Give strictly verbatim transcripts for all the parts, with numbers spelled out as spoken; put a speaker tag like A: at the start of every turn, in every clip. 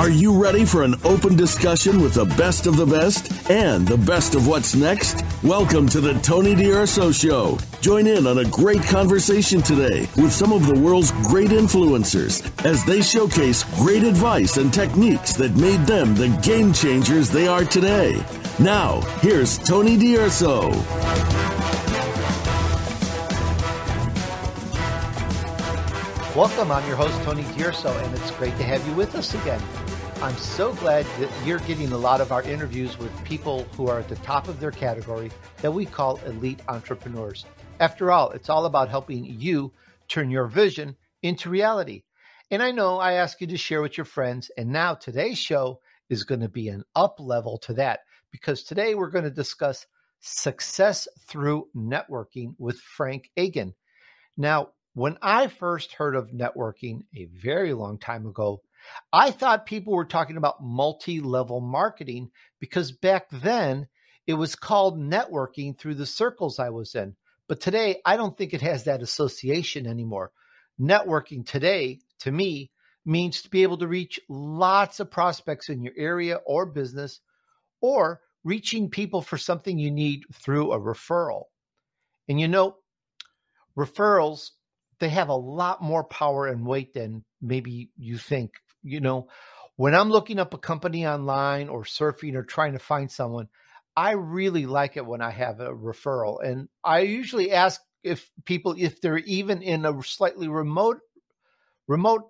A: Are you ready for an open discussion with the best of the best and the best of what's next? Welcome to the Tony D'Urso Show. Join in on a great conversation today with some of the world's great influencers as they showcase great advice and techniques that made them the game changers they are today. Now, here's Tony D'Urso.
B: Welcome, I'm your host, Tony D'Urso, and it's great to have you with us again. I'm so glad that you're getting a lot of our interviews with people who are at the top of their category that we call elite entrepreneurs. After all, it's all about helping you turn your vision into reality. And I know I ask you to share with your friends, and now today's show is going to be an up level to that, because today we're going to discuss success through networking with Frank Agan. Now, when I first heard of networking a very long time ago, I thought people were talking about multi-level marketing because back then it was called networking through the circles I was in. But today, I don't think it has that association anymore. Networking today, to me, means to be able to reach lots of prospects in your area or business, or reaching people for something you need through a referral. And you know, referrals, they have a lot more power and weight than maybe you think. You know, when I'm looking up a company online or surfing or trying to find someone, I really like it when I have a referral. And I usually ask if people, if they're even in a slightly remote, remote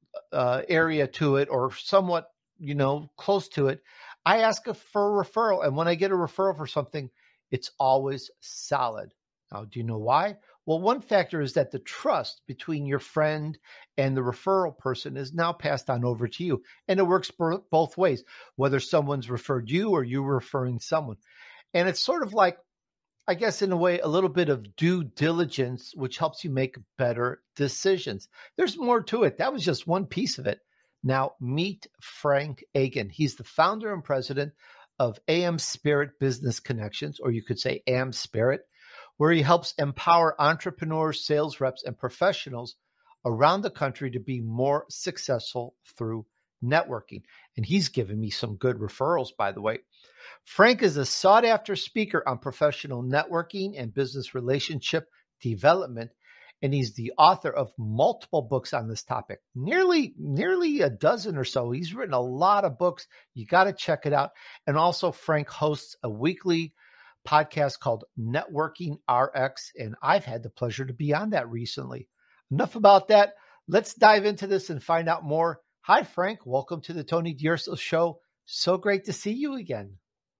B: uh, area to it or somewhat, you know, close to it, I ask for a referral. And when I get a referral for something, it's always solid. Now, do you know why? Well, one factor is that the trust between your friend and the referral person is now passed on over to you. And it works both ways, whether someone's referred you or you're referring someone. And it's sort of like, I guess, in a way, a little bit of due diligence, which helps you make better decisions. There's more to it. That was just one piece of it. Now, meet Frank Agan. He's the founder and president of A M Spirit Business Connections, or you could say A M Spirit, where he helps empower entrepreneurs, sales reps, and professionals around the country to be more successful through networking. And he's given me some good referrals, by the way. Frank is a sought-after speaker on professional networking and business relationship development, and he's the author of multiple books on this topic, nearly, nearly a dozen or so. He's written a lot of books. You got to check it out. And also, Frank hosts a weekly podcast called Networking R X, and I've had the pleasure to be on that recently. Enough about that. Let's dive into this and find out more. Hi, Frank. Welcome to the Tony D'Urso Show. So great to see you again.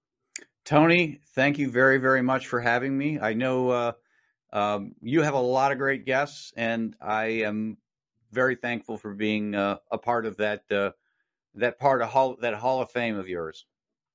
C: Tony, thank you very, very much for having me. I know uh, um, you have a lot of great guests, and I am very thankful for being uh, a part of that uh, that part of hall, that Hall of Fame of yours.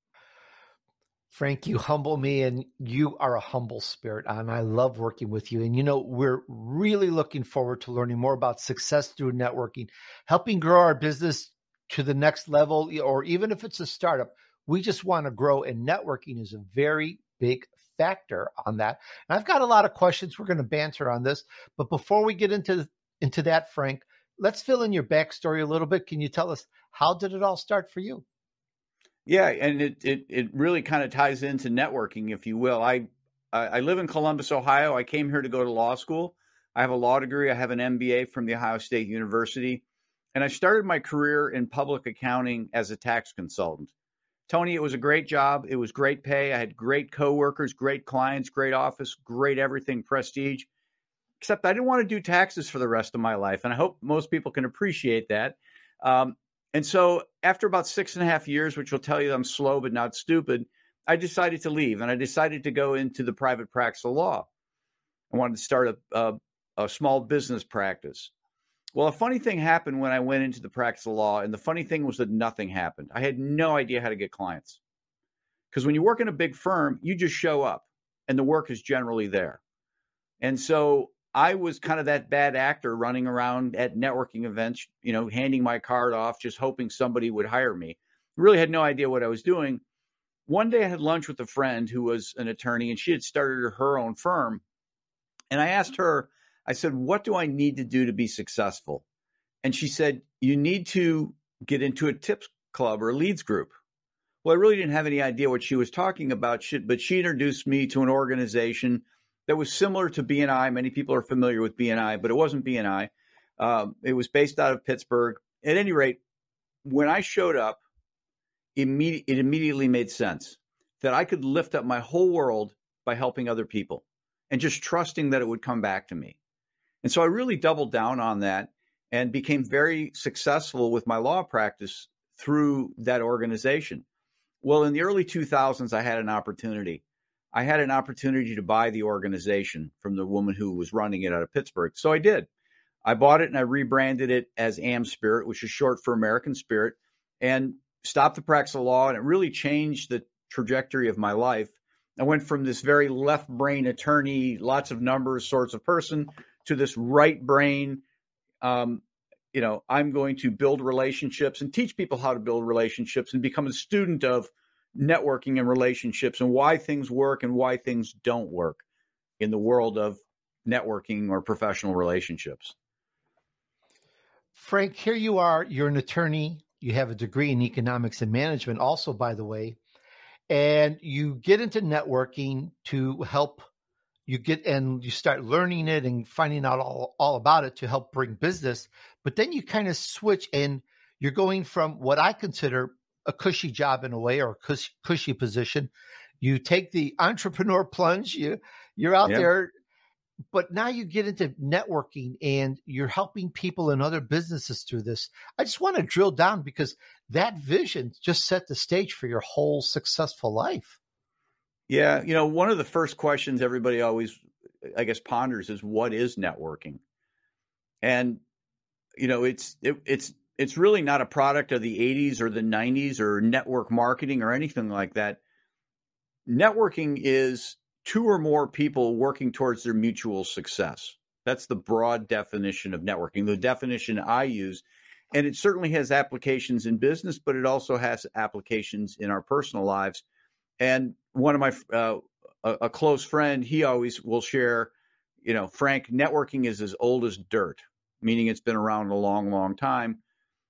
B: Frank, you humble me, and you are a humble spirit, and I love working with you. And, you know, we're really looking forward to learning more about success through networking, helping grow our business to the next level, or even if it's a startup, we just want to grow, and networking is a very big factor on that. And I've got a lot of questions. We're going to banter on this, but before we get into, into that, Frank, let's fill in your backstory a little bit. Can you tell us, how did it all start for you?
C: Yeah, and it it it really kind of ties into networking, if you will. I I live in Columbus, Ohio. I came here to go to law school. I have a law degree. I have an M B A from the Ohio State University, and I started my career in public accounting as a tax consultant. Tony, it was a great job. It was great pay. I had great coworkers, great clients, great office, great everything, prestige. Except I didn't want to do taxes for the rest of my life, and I hope most people can appreciate that. Um, And so after about six and a half years, which will tell you that I'm slow but not stupid, I decided to leave, and I decided to go into the private practice of law. I wanted to start a, a, a small business practice. Well, a funny thing happened when I went into the practice of law, and the funny thing was that nothing happened. I had no idea how to get clients. Because when you work in a big firm, you just show up, and the work is generally there. And so I was kind of that bad actor running around at networking events, you know, handing my card off, just hoping somebody would hire me. Really had no idea what I was doing. One day I had lunch with a friend who was an attorney, and she had started her own firm. And I asked her, I said, what do I need to do to be successful? And she said, you need to get into a tips club or a leads group. Well, I really didn't have any idea what she was talking about, but she introduced me to an organization that was similar to B N I. Many people are familiar with B N I, but it wasn't B N I. Um, it was based out of Pittsburgh. At any rate, when I showed up, immedi- it immediately made sense that I could lift up my whole world by helping other people and just trusting that it would come back to me. And so I really doubled down on that and became very successful with my law practice through that organization. Well, in the early two thousands, I had an opportunity. I had an opportunity to buy the organization from the woman who was running it out of Pittsburgh. So I did. I bought it and I rebranded it as AmSpirit, which is short for American Spirit, and stopped the practice of law. And it really changed the trajectory of my life. I went from this very left brain attorney, lots of numbers sorts of person to this right brain. Um, you know, I'm going to build relationships and teach people how to build relationships and become a student of networking and relationships and why things work and why things don't work in the world of networking or professional relationships.
B: Frank, here you are. You're an attorney. You have a degree in economics and management also, by the way, and you get into networking to help you get, and you start learning it and finding out all, all about it to help bring business. But then you kind of switch and you're going from what I consider a cushy job in a way, or a cushy, cushy position. You take the entrepreneur plunge, you, you're out
C: Yep.
B: there, but now you get into networking and you're helping people in other businesses through this. I just want to drill down because that vision just set the stage for your whole successful life.
C: Yeah. You know, one of the first questions everybody always, I guess, ponders is what is networking? And, you know, it's, it, it's, it's really not a product of the eighties or the nineties or network marketing or anything like that. Networking is two or more people working towards their mutual success. That's the broad definition of networking, the definition I use. And it certainly has applications in business, but it also has applications in our personal lives. And one of my, uh, a, a close friend, he always will share, you know, Frank, networking is as old as dirt, meaning it's been around a long, long time.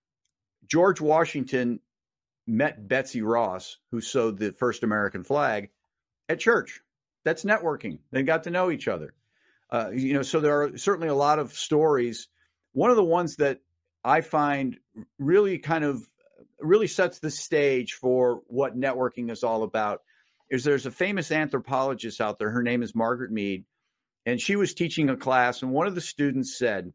C: George Washington met Betsy Ross, who sewed the first American flag, at church. That's networking. They got to know each other. Uh, you know, so there are certainly a lot of stories. One of the ones that I find really kind of really sets the stage for what networking is all about is there's a famous anthropologist out there. Her name is Margaret Mead, and she was teaching a class, and one of the students said,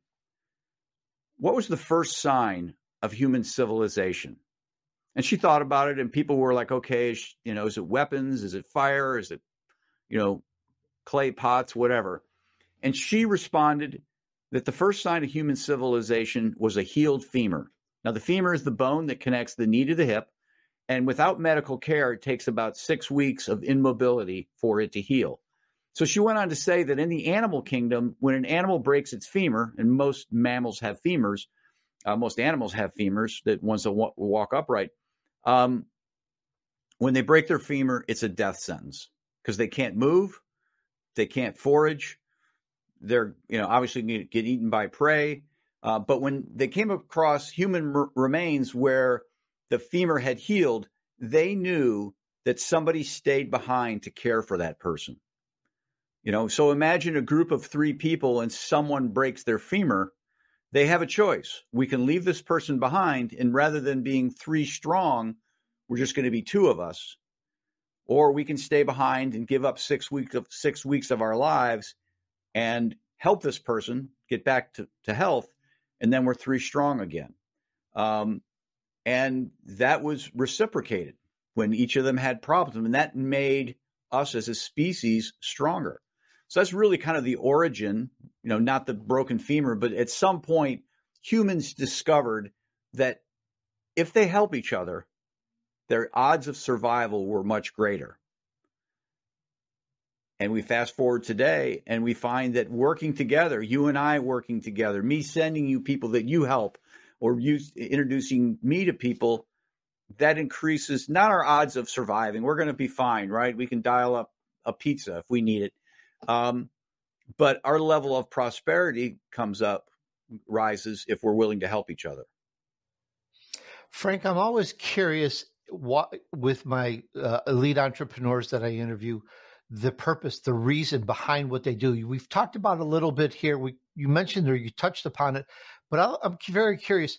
C: "What was the first sign of human civilization?" And she thought about it, and people were like, okay, you know, is it weapons? Is it fire? Is it, you know, clay pots, whatever? And she responded that the first sign of human civilization was a healed femur. Now, the femur is the bone that connects the knee to the hip. And without medical care, it takes about six weeks of immobility for it to heal. So she went on to say that in the animal kingdom, when an animal breaks its femur, and most mammals have femurs, uh, most animals have femurs, that ones that walk, walk upright, um, when they break their femur, it's a death sentence because they can't move, they can't forage, they're, you know, obviously get, get eaten by prey. Uh, but when they came across human r- remains where the femur had healed, they knew that somebody stayed behind to care for that person. You know, so imagine a group of three people and someone breaks their femur. They have a choice. We can leave this person behind, and rather than being three strong, we're just going to be two of us. Or we can stay behind and give up six weeks of six weeks of our lives and help this person get back to, to health, and then we're three strong again. Um, and that was reciprocated when each of them had problems, and that made us as a species stronger. So that's really kind of the origin, you know, not the broken femur, but at some point, humans discovered that if they help each other, their odds of survival were much greater. And we fast forward today and we find that working together, you and I working together, me sending you people that you help, or you introducing me to people, that increases not our odds of surviving. We're going to be fine, right? We can dial up a pizza if we need it. Um, but our level of prosperity comes up, rises if we're willing to help each other.
B: Frank, I'm always curious what, with my uh, elite entrepreneurs that I interview, the purpose, the reason behind what they do. We've talked about it a little bit here. We you mentioned or you touched upon it, but I'll, I'm very curious.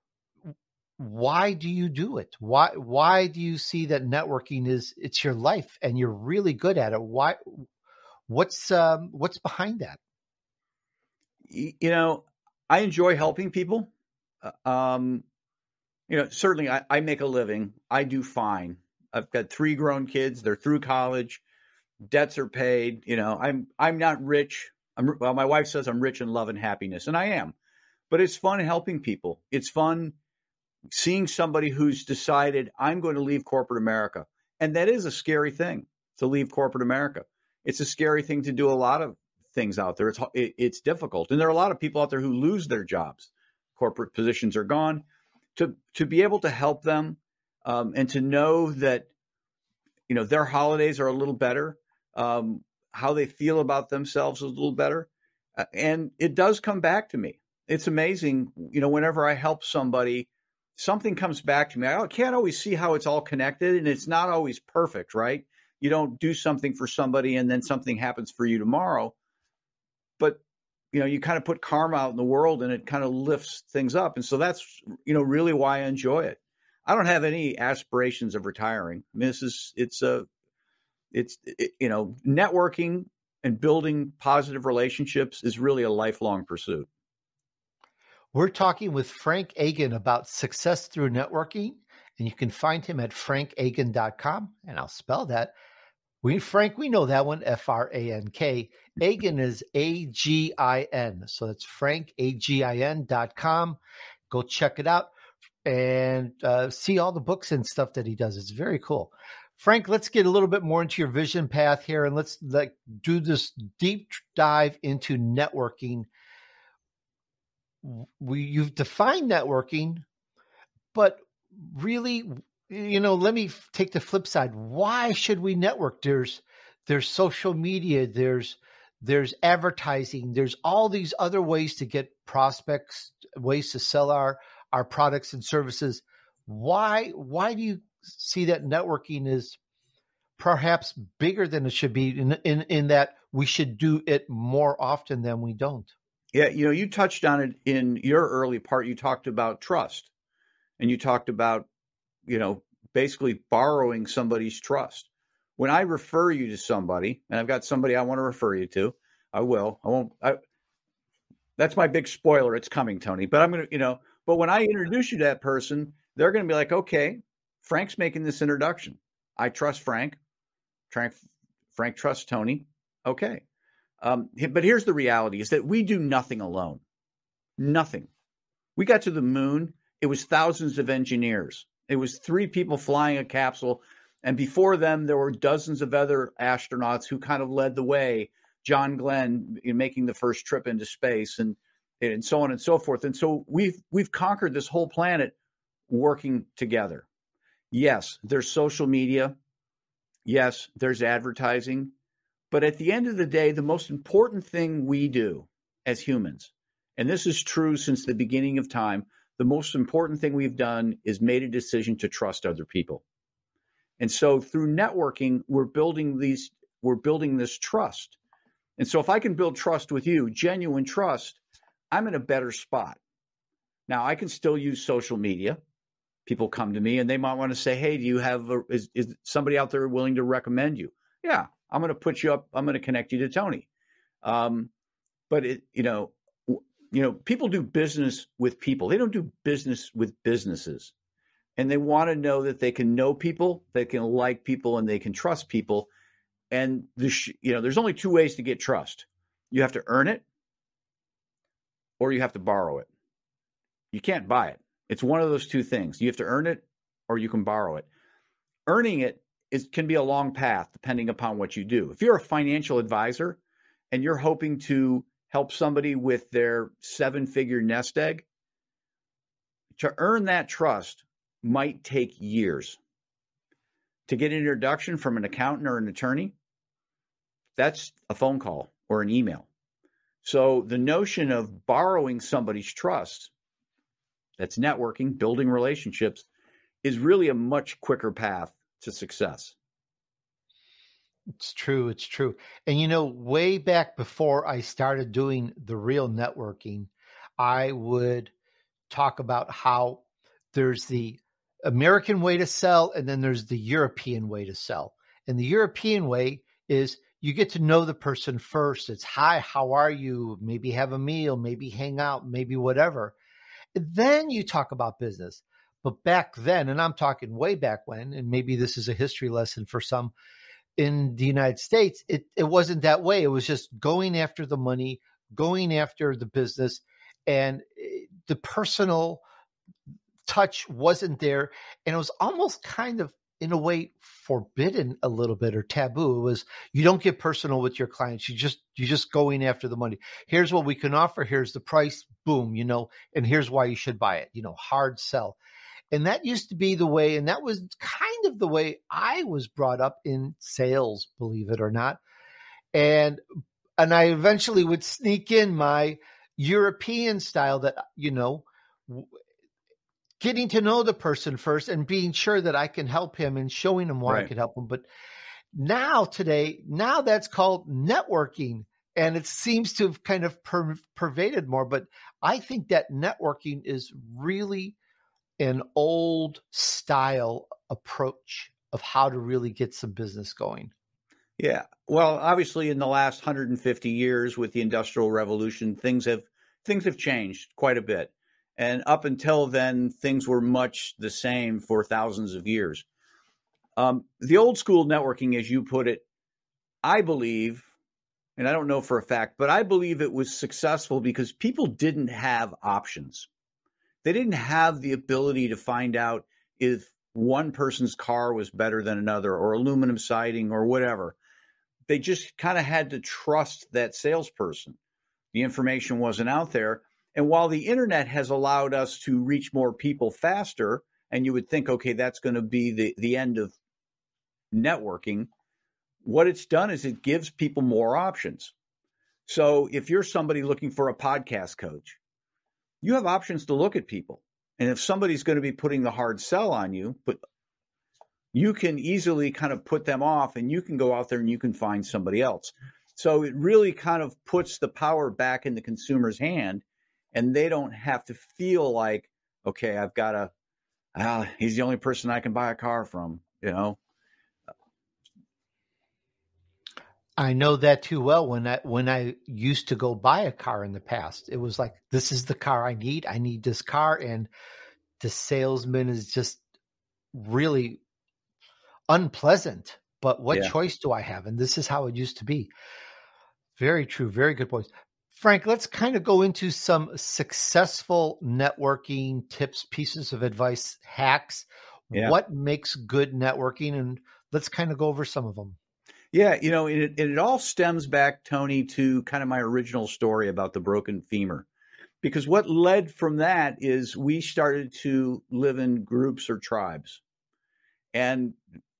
B: Why do you do it? Why why do you see that networking is it's your life and you're really good at it? Why? What's um, what's behind that?
C: You know, I enjoy helping people. Um, you know, certainly I, I make a living. I do fine. I've got three grown kids. They're through college. Debts are paid. You know, I'm I'm not rich. I'm well. My wife says I'm rich in love and happiness, and I am. But it's fun helping people. It's fun seeing somebody who's decided I'm going to leave corporate America, and that is a scary thing to leave corporate America. It's a scary thing to do a lot of things out there. It's it, it's difficult, and there are a lot of people out there who lose their jobs. Corporate positions are gone. To to be able to help them, um, and to know that, you know, their holidays are a little better, um, how they feel about themselves is a little better, uh, and it does come back to me. It's amazing, you know, whenever I help somebody, something comes back to me. I can't always see how it's all connected, and it's not always perfect, right? You don't do something for somebody and then something happens for you tomorrow. But, you know, you kind of put karma out in the world and it kind of lifts things up. And so that's, you know, really why I enjoy it. I don't have any aspirations of retiring. I mean, this is, it's a, it's, it, you know, networking and building positive relationships is really a lifelong pursuit.
B: We're talking with Frank Agan about success through networking, and you can find him at frank agan dot com, and I'll spell that. We, Frank, we know that one, F R A N K. Agan is A G I N. So that's frank agin dot com. Go check it out and uh, see all the books and stuff that he does. It's very cool. Frank, let's get a little bit more into your vision path here, and let's like do this deep dive into networking. We you've defined networking, but really, you know, let me take the flip side. Why should we network? There's there's social media, there's there's advertising, there's all these other ways to get prospects, ways to sell our our products and services. Why why do you see that networking is perhaps bigger than it should be in in, in that we should do it more often than we don't?
C: Yeah, you know, you touched on it in your early part. You talked about trust, and you talked about, you know, basically borrowing somebody's trust. When I refer you to somebody, and I've got somebody I want to refer you to, I will. I won't. I, that's my big spoiler. It's coming, Tony. But I'm going to, you know, but when I introduce you to that person, they're going to be like, okay, Frank's making this introduction. I trust Frank. Frank, Frank trusts Tony. Okay. Um, but here's the reality is that we do nothing alone. Nothing. We got to the moon. It was thousands of engineers. It was three people flying a capsule. And before them, there were dozens of other astronauts who kind of led the way. John Glenn in making the first trip into space, and, and so on and so forth. And so we've, we've conquered this whole planet working together. Yes, there's social media. Yes, there's advertising. But at the end of the day, the most important thing we do as humans, and this is true since the beginning of time, the most important thing we've done is made a decision to trust other people. And so through networking, we're building these, we're building this trust. And so if I can build trust with you, genuine trust, I'm in a better spot. Now I can still use social media. People come to me and they might want to say, hey, do you have, a, is, is somebody out there willing to recommend you? Yeah. I'm going to put you up. I'm going to connect you to Tony. Um, but it, you know, w- you know, people do business with people. They don't do business with businesses, and they want to know that they can know people, they can like people, and they can trust people. And the, sh- you know, there's only two ways to get trust. You have to earn it, or you have to borrow it. You can't buy it. It's one of those two things. You have to earn it, or you can borrow it. Earning it It can be a long path depending upon what you do. If you're a financial advisor and you're hoping to help somebody with their seven-figure nest egg, to earn that trust might take years. To get an introduction from an accountant or an attorney, that's a phone call or an email. So the notion of borrowing somebody's trust that's networking, building relationships, is really a much quicker path to success.
B: It's true. It's true. And, you know, way back before I started doing the real networking, I would talk about how there's the American way to sell and then there's the European way to sell. And the European way is you get to know the person first. It's, hi, how are you? Maybe have a meal, maybe hang out, maybe whatever. And then you talk about business. But back then, and I'm talking way back when, and maybe this is a history lesson for some in the United States, it, it wasn't that way. It was just going after the money, going after the business, and the personal touch wasn't there. And it was almost kind of, in a way, forbidden a little bit or taboo. It was, you don't get personal with your clients. You just, you're just going after the money. Here's what we can offer. Here's the price. Boom, you know, and here's why you should buy it, you know, hard sell. And that used to be the way, and that was kind of the way I was brought up in sales, believe it or not. And, and I eventually would sneak in my European style that, you know, getting to know the person first and being sure that I can help him and showing him why right. I can help him. But now today, now that's called networking, and it seems to have kind of per- pervaded more. But I think that networking is really an old style approach of how to really get some business going.
C: Yeah. Well, obviously in the last one hundred fifty years with the Industrial Revolution, things have things have changed quite a bit. And up until then, things were much the same for thousands of years. Um, the old school networking, as you put it, I believe, and I don't know for a fact, but I believe it was successful because people didn't have options. They didn't have the ability to find out if one person's car was better than another or aluminum siding or whatever. They just kind of had to trust that salesperson. The information wasn't out there. And while the internet has allowed us to reach more people faster, and you would think, okay, that's going to be the, the end of networking, what it's done is it gives people more options. So if you're somebody looking for a podcast coach, you have options to look at people. And if somebody's going to be putting the hard sell on you, but you can easily kind of put them off and you can go out there and you can find somebody else. So it really kind of puts the power back in the consumer's hand, and they don't have to feel like, okay, I've got to, uh, he's the only person I can buy a car from, you know?
B: I know that too well. When I when I used to go buy a car in the past, it was like, this is the car I need. I need this car. And the salesman is just really unpleasant. But what yeah. choice do I have? And this is how it used to be. Very true. Very good points. Frank, let's kind of go into some successful networking tips, pieces of advice, hacks. Yeah. What makes good networking? And let's kind of go over some of them.
C: Yeah, you know, it, it all stems back, Tony, to kind of my original story about the broken femur. Because what led from that is we started to live in groups or tribes. And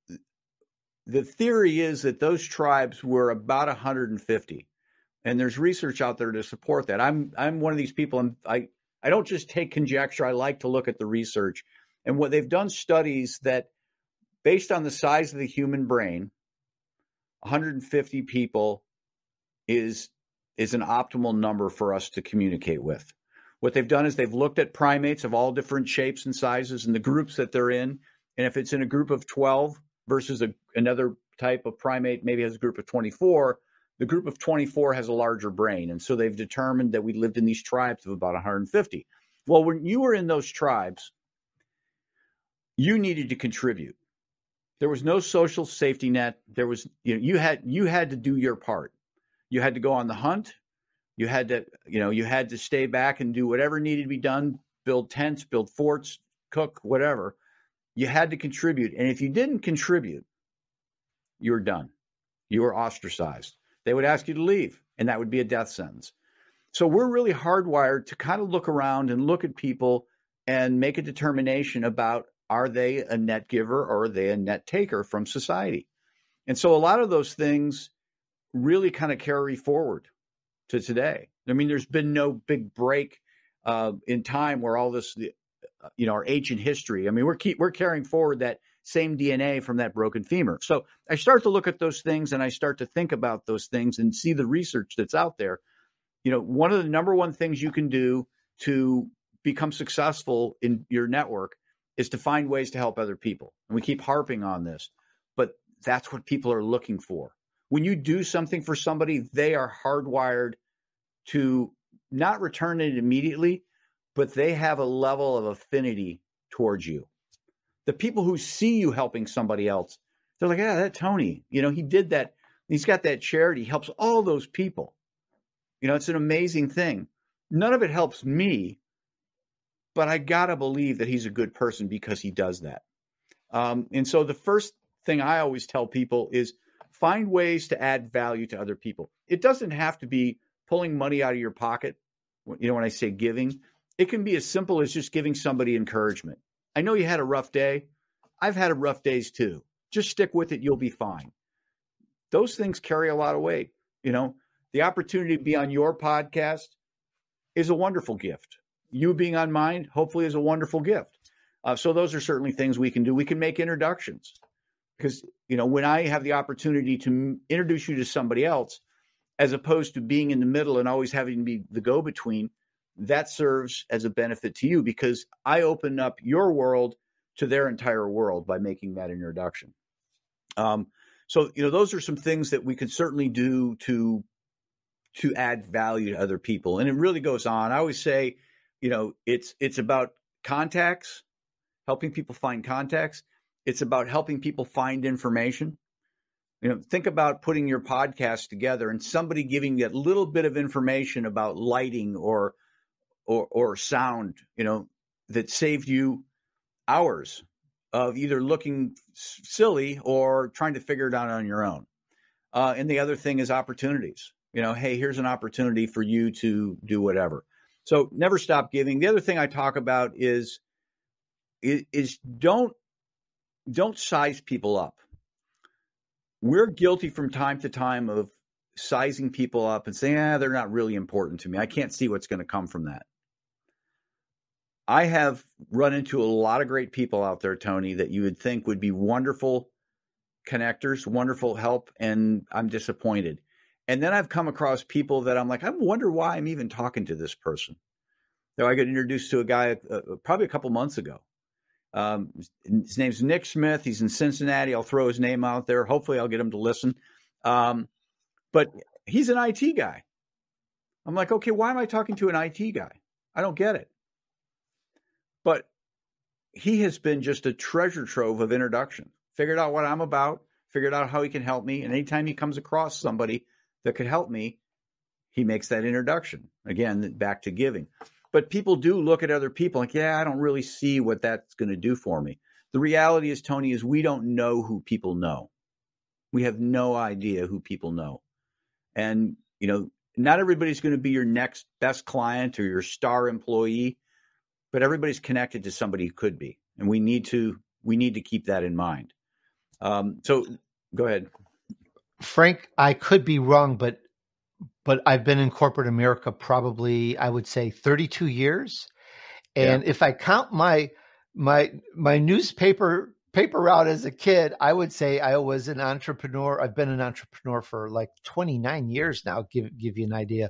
C: the theory is that those tribes were about one hundred fifty. And there's research out there to support that. I'm I'm one of these people. I'm, I, I don't just take conjecture. I like to look at the research. And what they've done studies that based on the size of the human brain, one hundred fifty people is is an optimal number for us to communicate with. What they've done is they've looked at primates of all different shapes and sizes and the groups that they're in. And if it's in a group of twelve versus a, another type of primate, maybe has a group of twenty-four, the group of twenty-four has a larger brain. And so they've determined that we lived in these tribes of about one hundred fifty. Well, when you were in those tribes, you needed to contribute. There was no social safety net. There was, you know, you had, you had to do your part. You had to go on the hunt. You had to, you know, you had to stay back and do whatever needed to be done, build tents, build forts, cook, whatever. You had to contribute. And if you didn't contribute, you were done. You were ostracized. They would ask you to leave, and that would be a death sentence. So we're really hardwired to kind of look around and look at people and make a determination about, are they a net giver or are they a net taker from society? And so a lot of those things really kind of carry forward to today. I mean, there's been no big break uh, in time where all this, you know, our ancient history. I mean, we're keep, we're carrying forward that same D N A from that broken femur. So I start to look at those things and I start to think about those things and see the research that's out there. You know, one of the number one things you can do to become successful in your network is to find ways to help other people. And we keep harping on this, but that's what people are looking for. When you do something for somebody, they are hardwired to not return it immediately, but they have a level of affinity towards you. The people who see you helping somebody else, they're like, yeah, that Tony, you know, he did that. He's got that charity. He helps all those people. You know, it's an amazing thing. None of it helps me, but I got to believe that he's a good person because he does that. Um, and so the first thing I always tell people is find ways to add value to other people. It doesn't have to be pulling money out of your pocket. You know, when I say giving, it can be as simple as just giving somebody encouragement. I know you had a rough day. I've had rough days too. Just stick with it. You'll be fine. Those things carry a lot of weight. You know, the opportunity to be on your podcast is a wonderful gift. You being on mine, hopefully, is a wonderful gift. Uh, so those are certainly things we can do. We can make introductions because, you know, when I have the opportunity to m- introduce you to somebody else, as opposed to being in the middle and always having to be the go-between, that serves as a benefit to you because I open up your world to their entire world by making that introduction. Um, so, you know, those are some things that we can certainly do to, to add value to other people. And it really goes on. I always say, you know, it's, it's about contacts, helping people find contacts. It's about helping people find information. You know, think about putting your podcast together and somebody giving you a little bit of information about lighting or, or, or sound, you know, that saved you hours of either looking silly or trying to figure it out on your own. Uh, and the other thing is opportunities. You know, hey, here's an opportunity for you to do whatever. So never stop giving. The other thing I talk about is, is, is don't, don't size people up. We're guilty from time to time of sizing people up and saying, ah, they're not really important to me. I can't see what's going to come from that. I have run into a lot of great people out there, Tony, that you would think would be wonderful connectors, wonderful help, and I'm disappointed. And then I've come across people that I'm like, I wonder why I'm even talking to this person. So I got introduced to a guy uh, probably a couple months ago. Um, his name's Nick Smith. He's in Cincinnati. I'll throw his name out there. Hopefully I'll get him to listen. Um, but he's an I T guy. I'm like, okay, why am I talking to an I T guy? I don't get it. But he has been just a treasure trove of introduction. Figured out what I'm about, figured out how he can help me. And anytime he comes across somebody that could help me, he makes that introduction. Again, back to giving. But people do look at other people like, yeah, I don't really see what that's going to do for me. The reality is, Tony, is we don't know who people know. We have no idea who people know. And, you know, not everybody's going to be your next best client or your star employee, but everybody's connected to somebody who could be. And we need to, we need to keep that in mind. Um, so go ahead.
B: Frank, I could be wrong, but but I've been in corporate America probably, I would say, thirty-two years. And yeah. if I count my my my newspaper paper route as a kid, I would say I was an entrepreneur. I've been an entrepreneur for like twenty-nine years now, give give you an idea.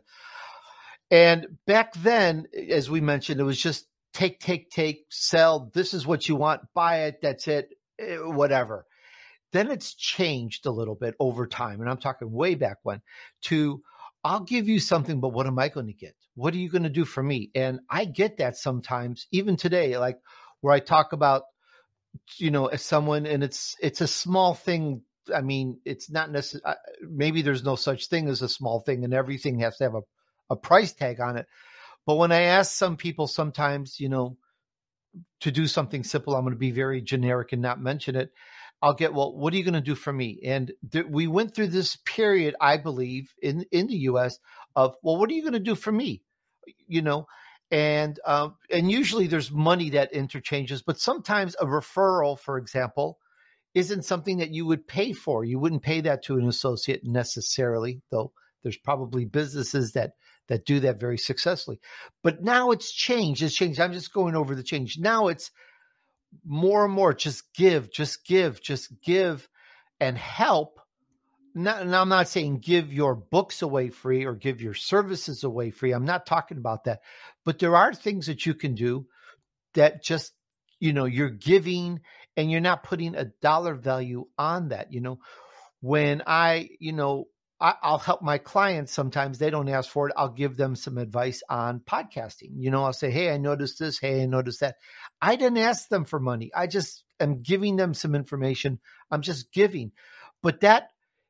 B: And back then, as we mentioned, it was just take, take, take, sell. This is what you want. Buy it. That's it. Whatever. Then it's changed a little bit over time. And I'm talking way back when to, I'll give you something, but what am I going to get? What are you going to do for me? And I get that sometimes, even today, like where I talk about, you know, as someone, and it's, it's a small thing. I mean, it's not necessarily, maybe there's no such thing as a small thing and everything has to have a, a price tag on it. But when I ask some people sometimes, you know, to do something simple, I'm going to be very generic and not mention it. I'll get, well, what are you going to do for me? And th- we went through this period, I believe, in, in the U S of, well, what are you going to do for me? You know, and um, and usually there's money that interchanges, but sometimes a referral, for example, isn't something that you would pay for. You wouldn't pay that to an associate necessarily, though there's probably businesses that that do that very successfully. But now it's changed. It's changed. I'm just going over the change. Now it's more and more just give, just give, just give and help. Now, now I'm not saying give your books away free or give your services away free. I'm not talking about that. But there are things that you can do that just, you know, you're giving and you're not putting a dollar value on that. You know, when I, you know, I, I'll help my clients. Sometimes they don't ask for it. I'll give them some advice on podcasting. You know, I'll say, hey, I noticed this. Hey, I noticed that. I didn't ask them for money. I just am giving them some information. I'm just giving. But that,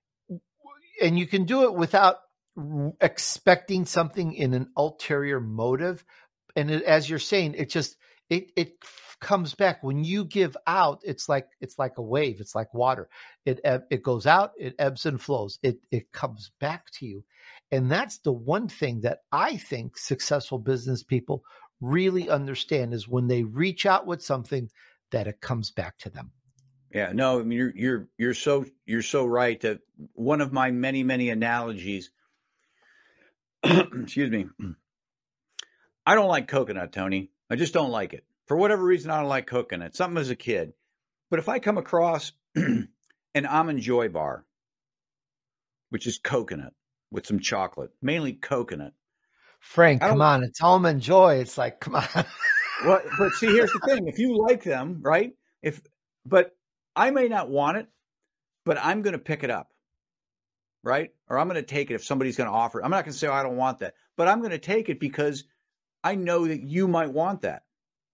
B: and you can do it without expecting something in an ulterior motive. And it, as you're saying, it just, it, it comes back when you give out. It's like, it's like a wave. It's like water. It, it goes out, it ebbs and flows. It, it comes back to you. And that's the one thing that I think successful business people really understand is when they reach out with something that it comes back to them.
C: Yeah, no, I mean, you're, you're, you're so, you're so right that one of my many, many analogies, excuse me, I don't like coconut, Tony. I just don't like it. For whatever reason, I don't like coconut. Something as a kid. But if I come across an Almond Joy bar, which is coconut with some chocolate, mainly coconut.
B: Frank, come on. It's Almond Joy. It's like, come on.
C: Well, but see, here's the thing. If you like them, right? If, but I may not want it, but I'm going to pick it up, right? Or I'm going to take it if somebody's going to offer it. I'm not going to say, oh, I don't want that, but I'm going to take it because I know that you might want that.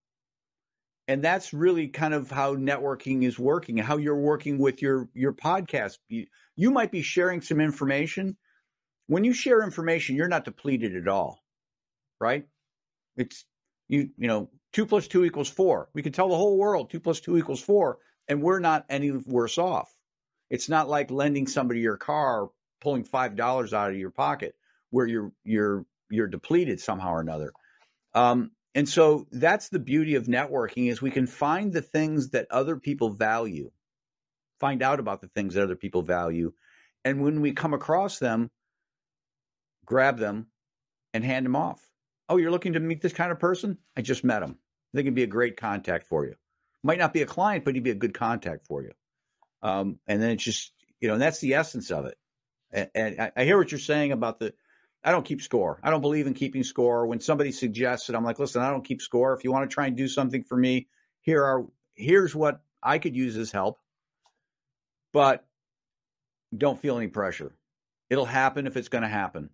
C: And that's really kind of how networking is working, how you're working with your, your podcast. You, you might be sharing some information. When you share information, you're not depleted at all, right? It's, you, you know, two plus two equals four. We can tell the whole world two plus two equals four. And we're not any worse off. It's not like lending somebody your car, or pulling five dollars out of your pocket, where you're you're you're depleted somehow or another. Um, and so that's the beauty of networking is we can find the things that other people value, find out about the things that other people value, and when we come across them, grab them and hand them off. Oh, you're looking to meet this kind of person? I just met him. They can be a great contact for you. Might not be a client, but he'd be a good contact for you. Um, and then it's just, you know, and that's the essence of it. And, and I, I hear what you're saying about the, I don't keep score. I don't believe in keeping score. When somebody suggests it, I'm like, listen, I don't keep score. If you want to try and do something for me, here are, here's what I could use as help, but don't feel any pressure. It'll happen if it's going to happen.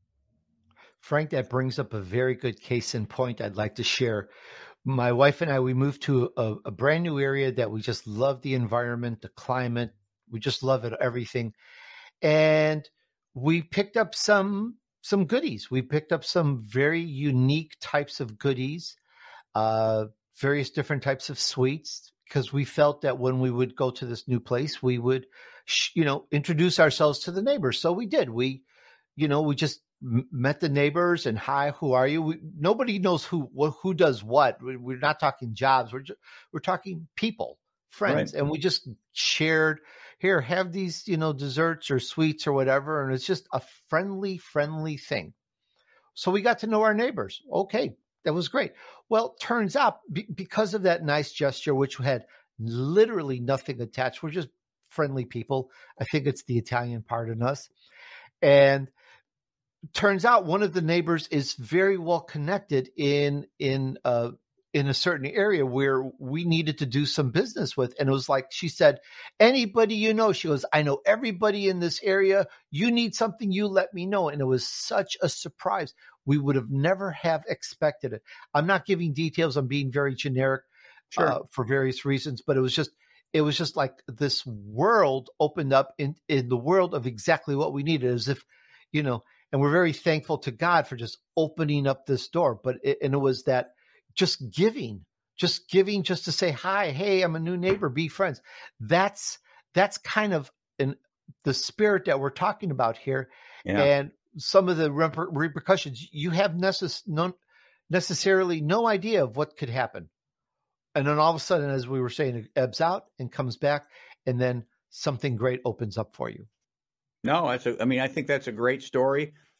B: Frank, that brings up a very good case in point I'd like to share. My wife and I, we moved to a, a brand new area that we just love the environment, the climate. We just love it, everything. And we picked up some, some goodies. We picked up some very unique types of goodies, uh, various different types of sweets, because we felt that when we would go to this new place, we would, you know, introduce ourselves to the neighbors. So we did. We, you know, we just met the neighbors and hi, who are you? We, nobody knows who who does what. We're not talking jobs. We're just, we're talking people, friends, right. And we just shared. Here, have these, you know, desserts or sweets or whatever, and it's just a friendly, friendly thing. So we got to know our neighbors. Okay, that was great. Well, turns out be, because of that nice gesture, which had literally nothing attached, we're just friendly people. I think it's the Italian part in us, and turns out one of the neighbors is very well connected in in uh, in a certain area where we needed to do some business with. And it was like, she said, anybody you know, she goes, I know everybody in this area. You need something, you let me know. And it was such a surprise. We would have never have expected it. I'm not giving details. I'm being very generic sure. uh, for various reasons, but it was just, it was just like this world opened up in, in the world of exactly what we needed, as if, you know, and we're very thankful to God for just opening up this door. But it, and it was that just giving, just giving, just to say, hi, hey, I'm a new neighbor, be friends. That's, that's kind of in the spirit that we're talking about here. Yeah. And some of the reper- repercussions, you have necess- no, necessarily no idea of what could happen. And then all of a sudden, as we were saying, it ebbs out and comes back, and then something great opens up for you.
C: No, that's a, I mean, I think that's a great story.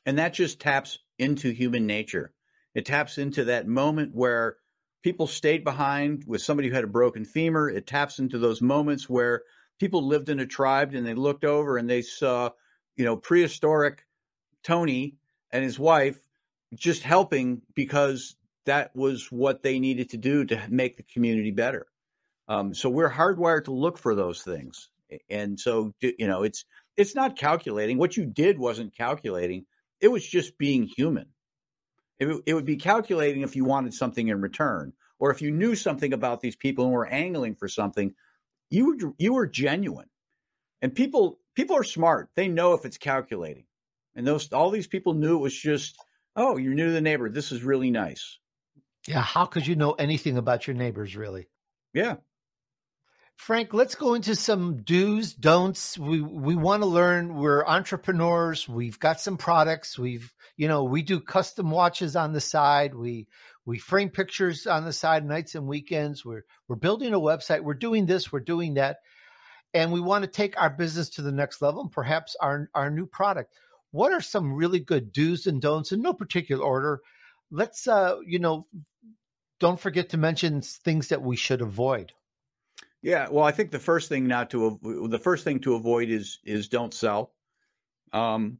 C: And that just taps into human nature. It taps into that moment where people stayed behind with somebody who had a broken femur. It taps into those moments where people lived in a tribe and they looked over and they saw, you know, prehistoric Tony and his wife just helping because that was what they needed to do to make the community better. Um, so we're hardwired to look for those things. And so, you know, it's it's not calculating. What you did wasn't calculating. It was just being human. It, it would be calculating if you wanted something in return, or if you knew something about these people and were angling for something. You were, you were genuine. And people people are smart. They know if it's calculating. And those all these people knew it was just, oh, you're new to the neighborhood. This is really nice.
B: Yeah. How could you know anything about your neighbors, really?
C: Yeah.
B: Frank, let's go into some do's, don'ts. We we want to learn. We're entrepreneurs. We've got some products. We've, you know, we do custom watches on the side. We we frame pictures on the side nights and weekends. We're we're building a website. We're doing this. We're doing that. And we want to take our business to the next level and perhaps our, our new product. What are some really good do's and don'ts in no particular order? Let's, uh, you know, don't forget to mention things that we should avoid.
C: Yeah, well, I think the first thing not to the first thing to avoid is is don't sell, um,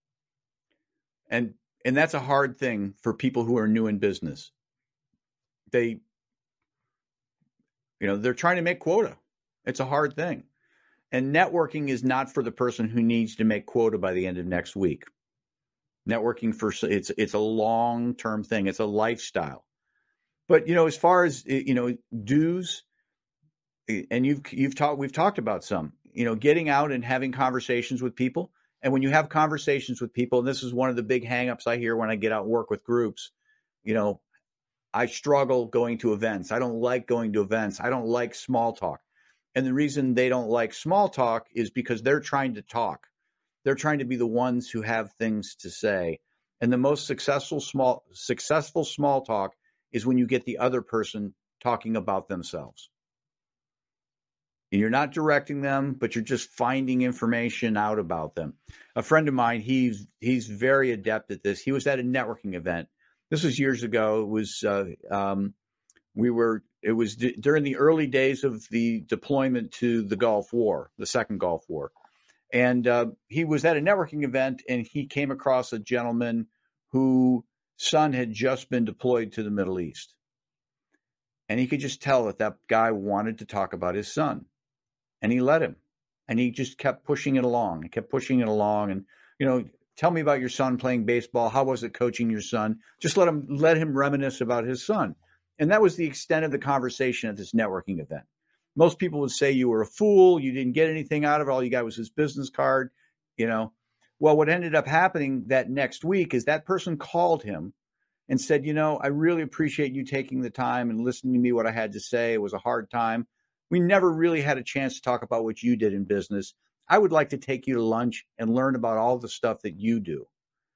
C: and and that's a hard thing for people who are new in business. They, you know, they're trying to make quota. It's a hard thing, and networking is not for the person who needs to make quota by the end of next week. Networking for it's it's a long term thing. It's a lifestyle. But you know, as far as you know, dues. And you've you've talked we've talked about some, you know, getting out and having conversations with people. And when you have conversations with people, and this is one of the big hangups I hear when I get out and work with groups, you know, I struggle going to events. I don't like going to events. I don't like small talk. And the reason they don't like small talk is because they're trying to talk. They're trying to be the ones who have things to say. And the most successful small successful small talk is when you get the other person talking about themselves. And you're not directing them, but you're just finding information out about them. A friend of mine, he's he's very adept at this. He was at a networking event. This was years ago. It was uh, um, we were. It was d- during the early days of the deployment to the Gulf War, the second Gulf War, and uh, he was at a networking event, and he came across a gentleman whose son had just been deployed to the Middle East, and he could just tell that that guy wanted to talk about his son. And he let him, and he just kept pushing it along and kept pushing it along. And, you know, tell me about your son playing baseball. How was it coaching your son? Just let him, let him reminisce about his son. And that was the extent of the conversation at this networking event. Most people would say you were a fool. You didn't get anything out of it. All you got was his business card, you know. Well, what ended up happening that next week is that person called him and said, you know, I really appreciate you taking the time and listening to me, what I had to say. It was a hard time. We never really had a chance to talk about what you did in business. I would like to take you to lunch and learn about all the stuff that you do.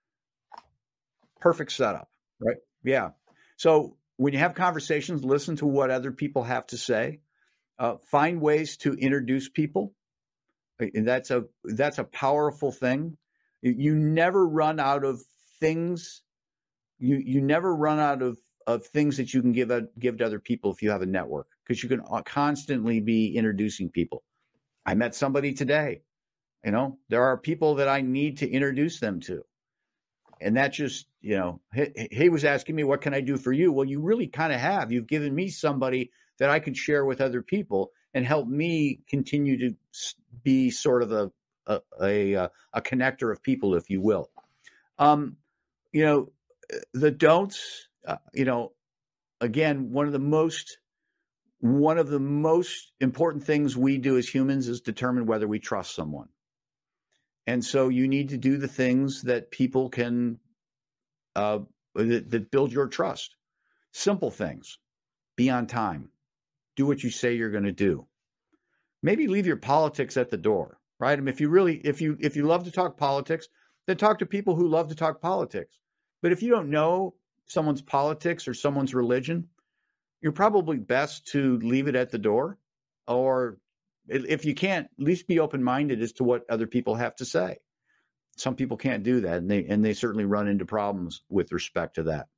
C: Perfect setup, right? Yeah. So when you have conversations, listen to what other people have to say. Uh, find ways to introduce people. And that's a that's a powerful thing. You never run out of things. You you never run out of of things that you can give a, give to other people if you have a network, because you can constantly be introducing people. I met somebody today, you know, there are people that I need to introduce them to. And that just, you know, he, he was asking me, what can I do for you? Well, you really kind of have. You've given me somebody that I can share with other people and help me continue to be sort of a, a, a, a connector of people, if you will. Um, you know, the don'ts, Uh, you know, again, one of the most one of the most important things we do as humans is determine whether we trust someone. And so you need to do the things that people can uh, that, that build your trust. Simple things: be on time, do what you say you're going to do. Maybe leave your politics at the door, right? I mean, if you really, if you if you love to talk politics, then talk to people who love to talk politics. But if you don't know someone's politics or someone's religion, you're probably best to leave it at the door, or if you can't, at least be open-minded as to what other people have to say. some people can't do that, and they and they certainly run into problems with respect to that.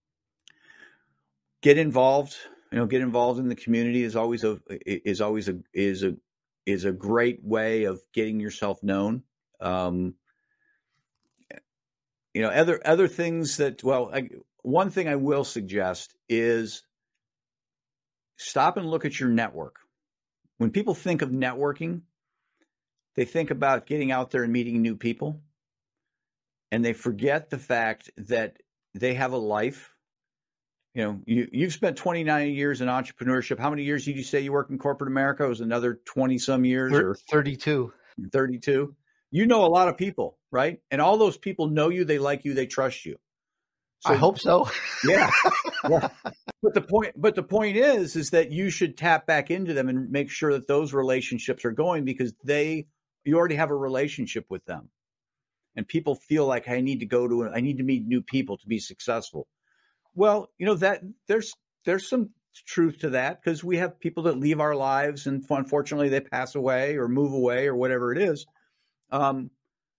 C: Get involved, you know, get involved in the community is always a is always a is a is a great way of getting yourself known. Um, you know, other other things that well, I, one thing I will suggest is stop and look at your network. When people think of networking, they think about getting out there and meeting new people, and they forget the fact that they have a life. You know, you, you've spent twenty-nine years in entrepreneurship. How many years did you say you worked in corporate America? It was another twenty some years or
B: thirty-two.
C: thirty-two. You know a lot of people, right? And all those people know you, they like you, they trust you.
B: So, I hope so.
C: Yeah. Yeah. But the point, but the point is, is that you should tap back into them and make sure that those relationships are going, because they, you already have a relationship with them. And people feel like, I need to go to, I need to meet new people to be successful. Well, you know, that there's, there's some truth to that, because we have people that leave our lives and unfortunately they pass away or move away or whatever it is. Um,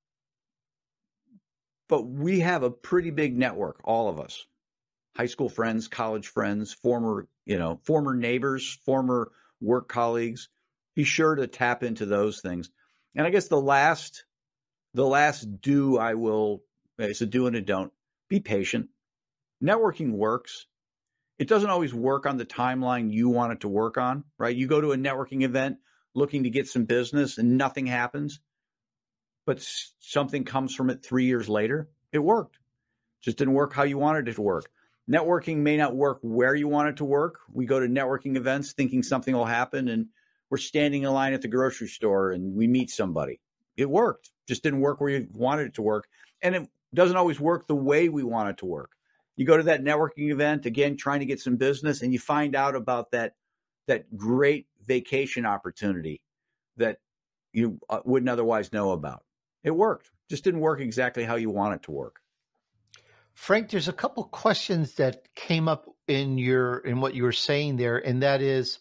C: but we have a pretty big network, all of us, high school friends, college friends, former, you know, former neighbors, former work colleagues. Be sure to tap into those things. And I guess the last, the last do I will, it's a do and a don't. Be patient. Networking works. It doesn't always work on the timeline you want it to work on, right? You go to a networking event looking to get some business and nothing happens, but something comes from it three years later. It worked. Just didn't work how you wanted it to work. Networking may not work where you want it to work. We go to networking events thinking something will happen, and we're standing in line at the grocery store and we meet somebody. It worked. Just didn't work where you wanted it to work. And it doesn't always work the way we want it to work. You go to that networking event, again, trying to get some business, and you find out about that, that great vacation opportunity that you wouldn't otherwise know about. It worked. Just didn't work exactly how you want it to work.
B: Frank, there's a couple questions that came up in your in what you were saying there, and that is,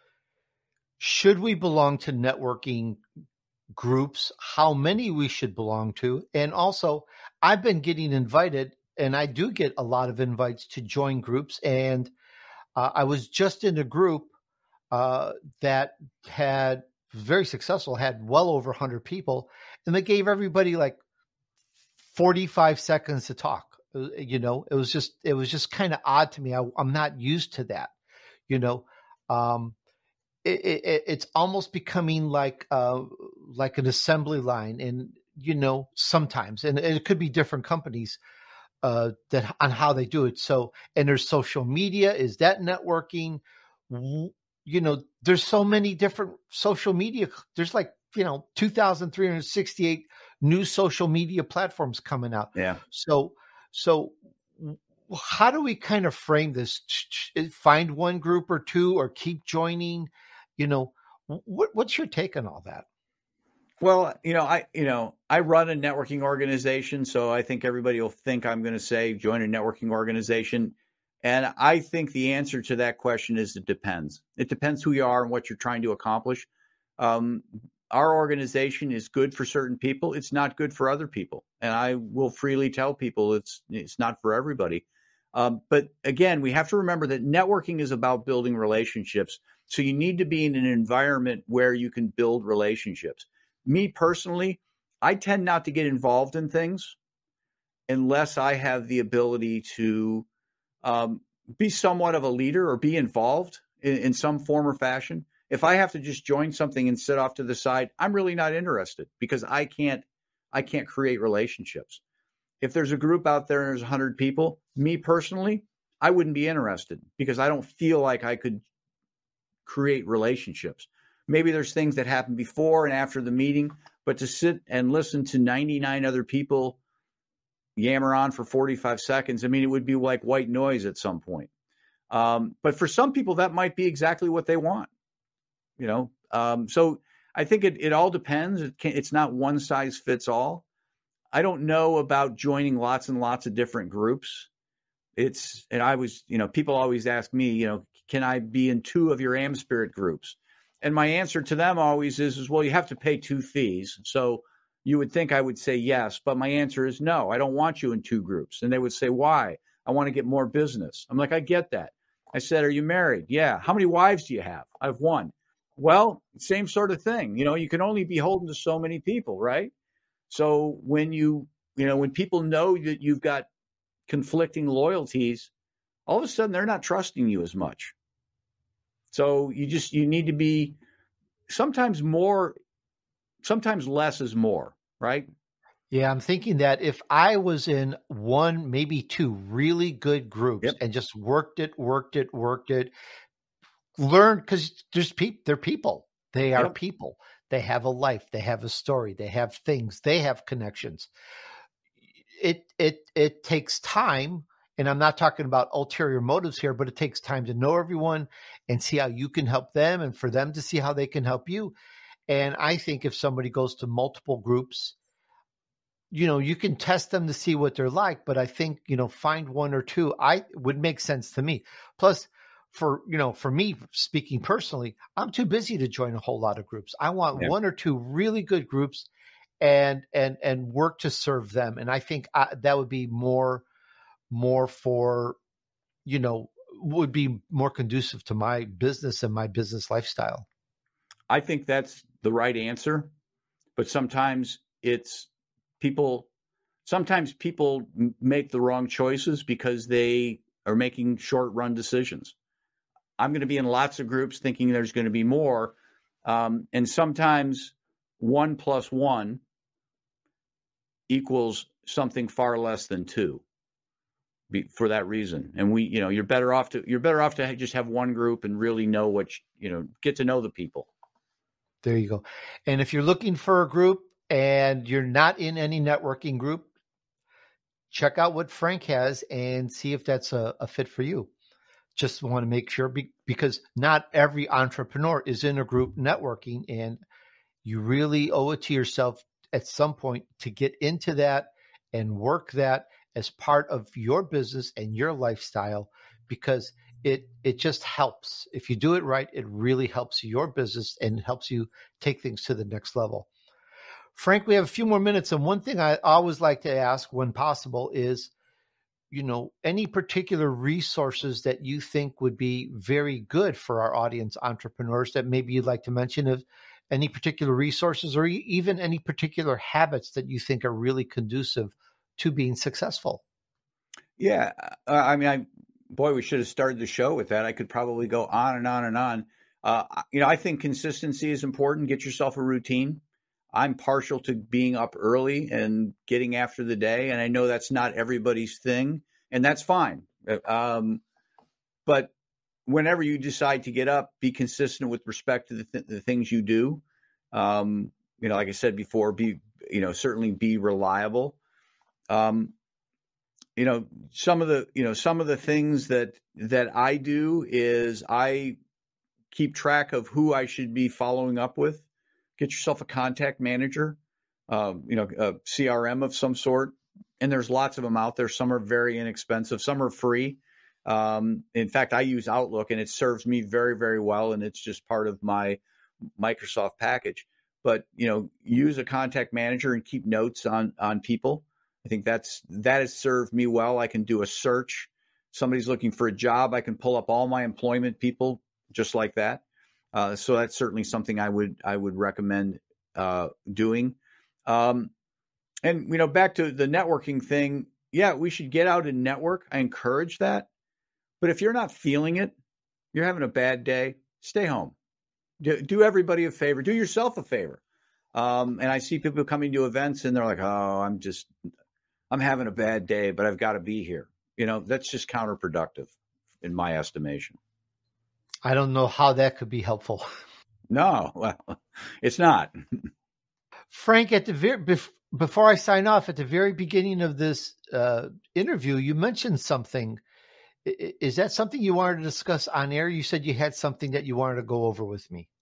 B: should we belong to networking groups? How many we should belong to? And also, I've been getting invited, and I do get a lot of invites to join groups. And uh, I was just in a group uh, that had very successful, had well over one hundred people, and they gave everybody like forty-five seconds to talk. You know, it was just, it was just kind of odd to me. I, I'm not used to that, you know. Um, it, it, it's almost becoming like, uh, like an assembly line, and, you know, sometimes, and it could be different companies, uh, that on how they do it. So, and there's social media. Is that networking? You know, there's so many different social media. There's like, you know, two thousand three hundred sixty-eight new social media platforms coming out.
C: Yeah.
B: So, So how do we kind of frame this? Find one group or two, or keep joining? You know, what, what's your take on all that?
C: Well, you know, I, you know, I run a networking organization, so I think everybody will think I'm going to say join a networking organization. And I think the answer to that question is it depends. It depends who you are and what you're trying to accomplish. Um, Our organization is good for certain people. It's not good for other people. And I will freely tell people it's it's not for everybody. Um, but again, we have to remember that networking is about building relationships. So you need to be in an environment where you can build relationships. Me personally, I tend not to get involved in things unless I have the ability to um, be somewhat of a leader or be involved in, in some form or fashion. If I have to just join something and sit off to the side, I'm really not interested, because I can't, I can't create relationships. If there's a group out there and there's a hundred people, me personally, I wouldn't be interested, because I don't feel like I could create relationships. Maybe there's things that happen before and after the meeting, but to sit and listen to ninety-nine other people yammer on for forty-five seconds, I mean, it would be like white noise at some point. Um, but for some people, that might be exactly what they want. You know, um, so I think it, it all depends. It can, it's not one size fits all. I don't know about joining lots and lots of different groups. It's, and I was, you know, people always ask me, you know, can I be in two of your AmSpirit groups? And my answer to them always is, is, well, you have to pay two fees. So you would think I would say yes, but my answer is no. I don't want you in two groups. And they would say, why? I want to get more business. I'm like, I get that. I said, are you married? Yeah. How many wives do you have? I have one. Well, same sort of thing. You know, you can only be beholden to so many people, right? So when you, you know, when people know that you've got conflicting loyalties, all of a sudden they're not trusting you as much. So you just, you need to be sometimes more, sometimes less is more, right?
B: Yeah, I'm thinking that if I was in one, maybe two really good groups
C: Yep.
B: and just worked it, worked it, worked it, learned, because there's people, they're people. They are
C: Yep.
B: people. They have a life. They have a story. They have things. They have connections. It it it takes time, and I'm not talking about ulterior motives here, but it takes time to know everyone and see how you can help them, and for them to see how they can help you. And I think if somebody goes to multiple groups, you know, you can test them to see what they're like, but I think, you know, find one or two, I would make sense to me. Plus, for, you know, for me, speaking personally, I'm too busy to join a whole lot of groups. I want
C: Yeah.
B: one or two really good groups and, and, and work to serve them. And I think I, that would be more, more for, you know, would be more conducive to my business and my business lifestyle.
C: I think that's the right answer, but sometimes it's people, sometimes people make the wrong choices because they are making short run decisions. I'm going to be in lots of groups thinking there's going to be more. Um, and sometimes one plus one equals something far less than two be, for that reason. And we, you know, you're better off to, you're better off to just have one group and really know what, you know, get to know the people.
B: There you go. And if you're looking for a group and you're not in any networking group, check out what Frank has and see if that's a, a fit for you. Just want to make sure be, because not every entrepreneur is in a group networking, and you really owe it to yourself at some point to get into that and work that as part of your business and your lifestyle, because it it just helps. If you do it right, it really helps your business and helps you take things to the next level. Frank, we have a few more minutes, and one thing I always like to ask when possible is, you know, any particular resources that you think would be very good for our audience entrepreneurs that maybe you'd like to mention, of any particular resources or even any particular habits that you think are really conducive to being successful.
C: Yeah. Uh, I mean, I, boy, we should have started the show with that. I could probably go on and on and on. Uh, you know, I think consistency is important. Get yourself a routine. I'm partial to being up early and getting after the day. And I know that's not everybody's thing, and that's fine. Um, but whenever you decide to get up, be consistent with respect to the, th- the things you do. Um, you know, like I said before, be, you know, certainly be reliable. Um, you know, some of the, you know, some of the things that, that I do is I keep track of who I should be following up with. Get yourself a contact manager, um, you know, a C R M of some sort. And there's lots of them out there. Some are very inexpensive. Some are free. Um, in fact, I use Outlook, and it serves me very, very well. And it's just part of my Microsoft package. But, you know, use a contact manager and keep notes on, on people. I think that's, that has served me well. I can do a search. Somebody's looking for a job. I can pull up all my employment people just like that. Uh, so that's certainly something I would I would recommend uh, doing. Um, and, you know, back to the networking thing. Yeah, we should get out and network. I encourage that. But if you're not feeling it, you're having a bad day, stay home. Do, do everybody a favor. Do yourself a favor. Um, and I see people coming to events and they're like, oh, I'm just I'm having a bad day, but I've got to be here. You know, that's just counterproductive in my estimation.
B: I don't know how that could be helpful.
C: No, well, it's not.
B: Frank, at the very bef- before I sign off, at the very beginning of this uh, interview, you mentioned something. I- is that something you wanted to discuss on air? You said you had something that you wanted to go over with me.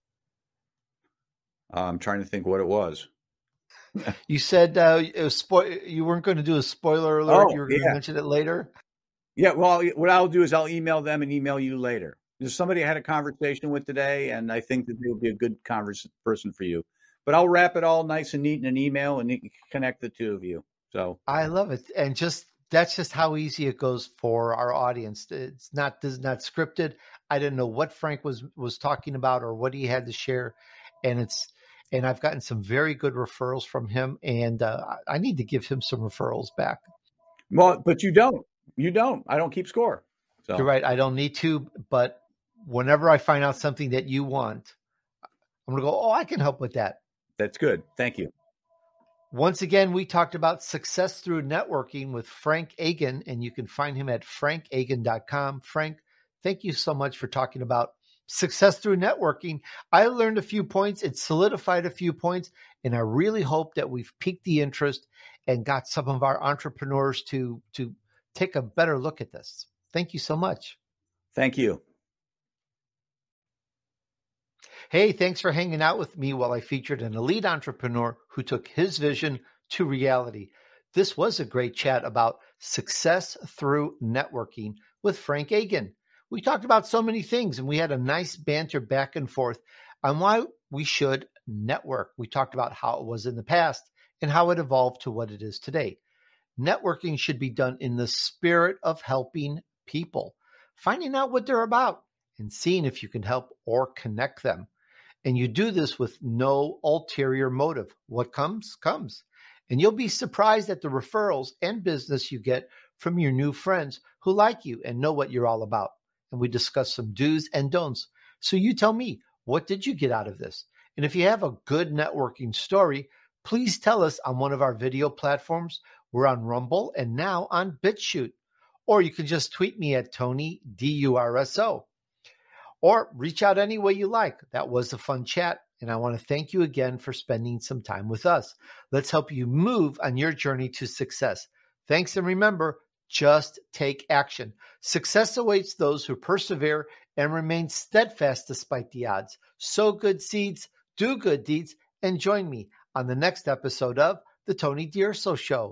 C: Uh, I'm trying to think what it was.
B: You said uh, it was spo- you weren't going to do a spoiler alert.
C: Oh,
B: you were going
C: yeah.
B: to mention it later.
C: Yeah, well, what I'll do is I'll email them and email you later. There's somebody I had a conversation with today, and I think that they would be a good converse person for you. but I'll wrap it all nice and neat in an email and connect the two of you. So
B: I love it. And just, that's just how easy it goes for our audience. It's not, this is not scripted. I didn't know what Frank was, was talking about or what he had to share. And it's, and I've gotten some very good referrals from him, and uh, I need to give him some referrals back.
C: Well, but you don't, you don't, I don't keep score. So.
B: You're right. I don't need to, but whenever I find out something that you want, I'm going to go, oh, I can help with that.
C: That's good. Thank you.
B: Once again, we talked about success through networking with Frank Agan, and you can find him at frank agan dot com. Frank, thank you so much for talking about success through networking. I learned a few points. It solidified a few points, and I really hope that we've piqued the interest and got some of our entrepreneurs to, to take a better look at this. Thank you so much.
C: Thank you.
B: Hey, thanks for hanging out with me while I featured an elite entrepreneur who took his vision to reality. This was a great chat about success through networking with Frank Agan. We talked about so many things, and we had a nice banter back and forth on why we should network. We talked about how it was in the past and how it evolved to what it is today. Networking should be done in the spirit of helping people, finding out what they're about and seeing if you can help or connect them. And you do this with no ulterior motive. What comes, comes. And you'll be surprised at the referrals and business you get from your new friends who like you and know what you're all about. And we discuss some do's and don'ts. So you tell me, what did you get out of this? And if you have a good networking story, please tell us on one of our video platforms. We're on Rumble and now on BitChute. Or you can just tweet me at Tony, D U R S O. Or reach out any way you like. That was a fun chat. And I want to thank you again for spending some time with us. Let's help you move on your journey to success. Thanks, and remember, just take action. Success awaits those who persevere and remain steadfast despite the odds. Sow good seeds, do good deeds, and join me on the next episode of The Tony D'Urso Show.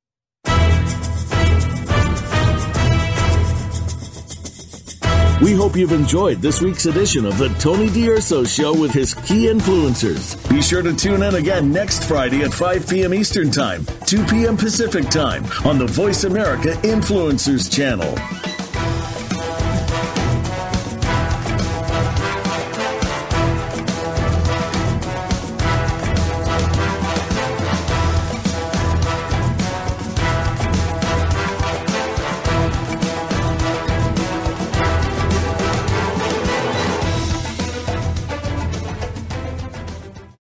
A: We hope you've enjoyed this week's edition of The Tony D'Urso Show with his key influencers. Be sure to tune in again next Friday at five p.m. Eastern Time, two p.m. Pacific Time on the Voice America Influencers channel.